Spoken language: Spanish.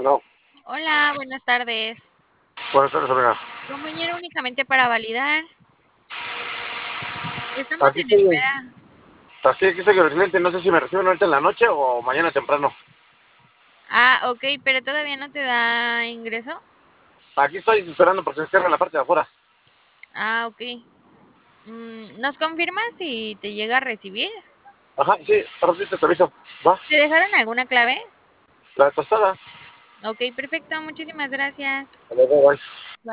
No, Hola, buenas tardes. buenas tardes, amiga. Compañero, únicamente para validar. Estamos Aquí en estoy, espera. aquí estoy con el cliente. No sé si me reciben ahorita en la noche o mañana temprano. Ah, ok, pero todavía no te da ingreso. Aquí estoy esperando porque se cierra la parte de afuera. Ah, ok. ¿Nos confirmas si te llega a recibir? Ajá, sí, ahora sí te aviso. Va, ¿Te dejaron alguna clave? la tostada. Ok, perfecto. Muchísimas gracias. Vale, bye, bye. Bye.